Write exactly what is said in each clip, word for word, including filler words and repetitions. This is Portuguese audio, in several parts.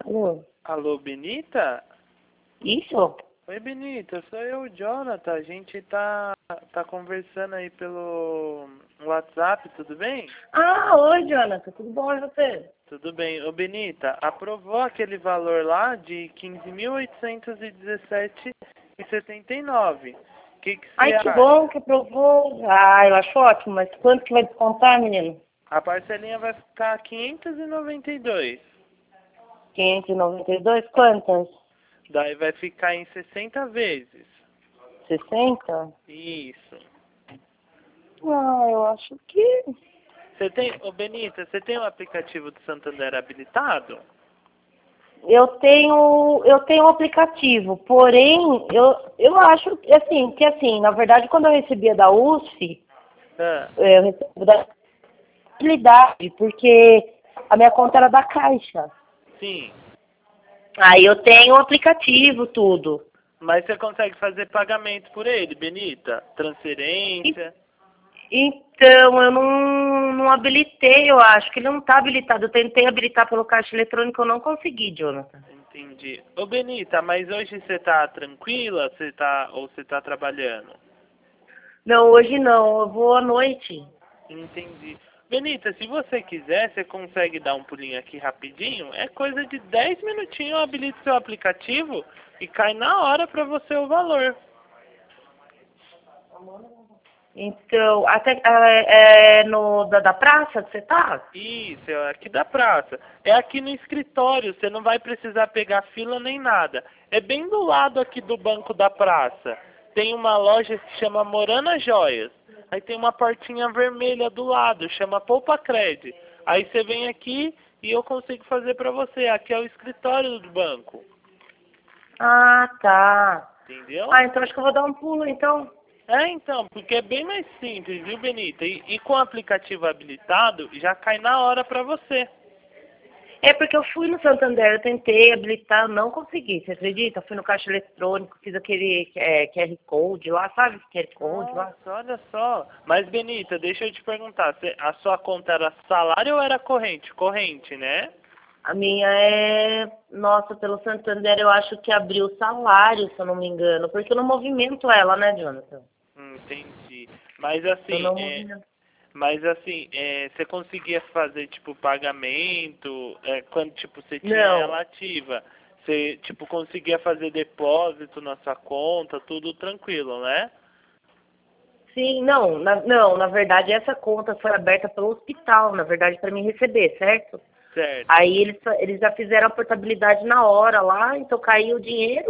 Alô? Alô, Benita? Isso? Oi, Benita, sou eu, o Jonathan. A gente tá, tá conversando aí pelo WhatsApp, tudo bem? Ah, oi, Jonathan. Tudo bom e você? Tudo bem. Ô, Benita, aprovou aquele valor lá de quinze mil oitocentos e dezessete reais e setenta e nove centavos. O que que você Ai, que acha? bom que aprovou. Ah, eu acho ótimo, mas quanto que vai descontar, menino? A parcelinha vai ficar quinhentos e noventa e dois reais. quinhentos e noventa e dois, quantas? Daí vai ficar em sessenta vezes. sessenta? Isso. Ah, eu acho que... Você tem, ô Benita, você tem o aplicativo do Santander habilitado? Eu tenho, eu tenho um aplicativo, porém, eu, eu acho que assim, que assim, na verdade, quando eu recebia da U S F, Ah, eu recebo da utilidade, porque a minha conta era da Caixa. sim. Aí eu tenho o aplicativo, tudo. Mas você consegue fazer pagamento por ele, Benita? E- Transferência? Então, eu não, não habilitei, eu acho que ele não está habilitado. Eu tentei habilitar pelo caixa eletrônico, eu não consegui, Jonathan. Entendi. Ô Benita, mas hoje você tá tranquila? Você tá, ou você tá trabalhando? Não, hoje não, eu vou à noite. Entendi. Benita, se você quiser, você consegue dar um pulinho aqui rapidinho? É coisa de dez minutinhos, eu habilito seu aplicativo e cai na hora pra você o valor. Então, até é, é no da, da praça que você tá? Isso, é aqui da praça. É aqui no escritório, você não vai precisar pegar fila nem nada. É bem do lado aqui do banco da praça. Tem uma loja que chama Morana Joias. Aí tem uma portinha vermelha do lado, chama Poupa Cred. Aí você vem aqui e eu consigo fazer pra você. Aqui é o escritório do banco. Ah, tá. Entendeu? Ah, então acho que eu vou dar um pulo, então. É, então, porque é bem mais simples, viu, Benita? E, e com o aplicativo habilitado, já cai na hora pra você. É porque eu fui no Santander, eu tentei habilitar, eu não consegui, você acredita? Eu fui no caixa eletrônico, fiz aquele é, Q R Code lá, sabe? Q R Code lá. Nossa, olha só. Mas, Benita, deixa eu te perguntar. Você- a sua conta era salário ou era corrente? Corrente, né? A minha é, nossa, pelo Santander eu acho que abriu o salário, se eu não me engano, porque eu não movimento ela, né, Jonathan? Hum, entendi. Mas Eu assim, não é, movimento. mas assim, é, você conseguia fazer, tipo, pagamento, é, quando, tipo, você tinha Não, ela ativa? Você, tipo, conseguia fazer depósito na sua conta, tudo tranquilo, né? sim, não, na, não, na verdade essa conta foi aberta pelo hospital, na verdade, para mim receber, certo? Certo. Aí eles, eles já fizeram a portabilidade na hora lá, então caiu o dinheiro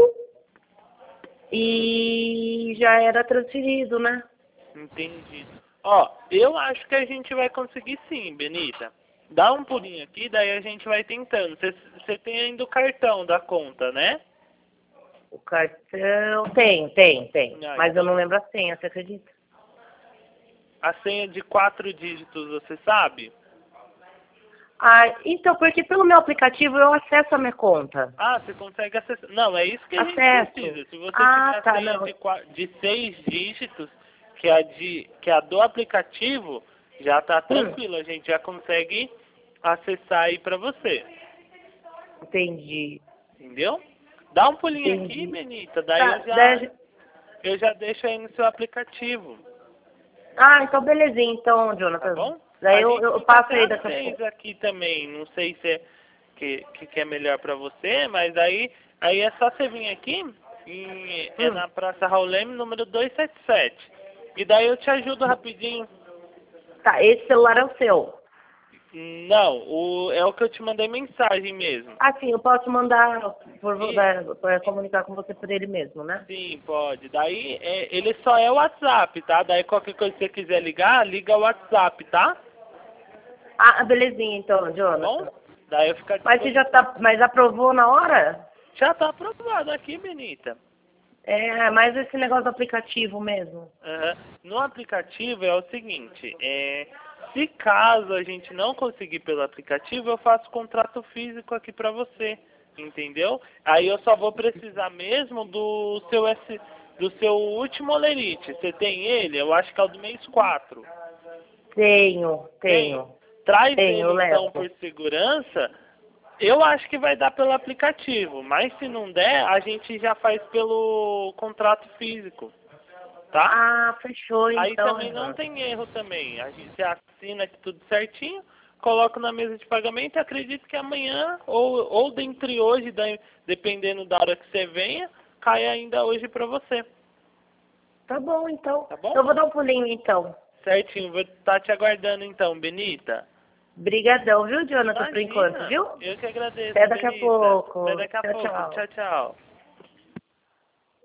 Hum, e já era transferido, né? entendi. Ó, eu acho que a gente vai conseguir sim, Benita. Dá um pulinho aqui, daí a gente vai tentando. Você tem ainda o cartão da conta, né? O cartão, tem, tem, tem, Ah, mas eu então não lembro a senha, você acredita? a senha de quatro dígitos, você sabe? Ah, então, porque pelo meu aplicativo eu acesso a minha conta. Ah, você consegue acessar. Não, é isso que a gente Acesso. precisa. Se você tiver Ah, a tá, senha não. de, qua- de seis dígitos, que é a, de, que é a do aplicativo, já tá Hum, tranquilo. A gente já consegue acessar aí pra você. entendi, Entendeu? Dá um pulinho aqui, entendi. Benita. Daí eu Tá, já, deve... eu já deixo aí no seu aplicativo. Ah, então belezinha, então, Tá Jonathan. bom? Daí A eu, gente eu fica passo até aí às daqui a seis pouco. aqui também. Não sei se é, que, que, que é melhor pra você, mas aí, aí é só você vir aqui. E é Hum. na Praça Raul Leme, número duzentos e setenta e sete. E daí eu te ajudo rapidinho. Tá, esse celular é o seu. Não, o, é o que eu te mandei mensagem mesmo. Ah, sim, eu posso mandar por, E, para comunicar com você por ele mesmo, né? sim, pode. Daí é, ele só é o WhatsApp, tá? Daí qualquer coisa que você quiser ligar, liga o WhatsApp, tá? Ah, belezinha, então, Tá bom? Jonathan. Daí eu fico à Mas você já disposição. tá, mas aprovou na hora? Já tá aprovado aqui, Benita. É, mais esse negócio do aplicativo mesmo. Aham. No aplicativo é o seguinte, é, se caso a gente não conseguir pelo aplicativo, eu faço contrato físico aqui pra você, entendeu? Aí eu só vou precisar mesmo do seu S, do seu último olerite. Você tem ele? Eu acho que é o do mês quatro. Tenho, Tem? tenho, Traz tenho, eu ele então levo. por segurança Eu acho que vai dar pelo aplicativo, mas se não der, a gente já faz pelo contrato físico, tá? Ah, fechou então. Aí também não tem erro também. A gente assina tudo certinho, coloca na mesa de pagamento e acredito que amanhã, ou, ou dentre hoje, dependendo da hora que você venha, cai ainda hoje pra você. Tá bom, então. Tá bom? Eu vou dar um pulinho, então. Certinho, vou estar te aguardando então, Benita. Brigadão, viu, Jonathan, por Imagina, enquanto, viu? eu que agradeço, Até daqui a Benita. pouco. Até daqui a Tchau, pouco. tchau. Tchau, tchau.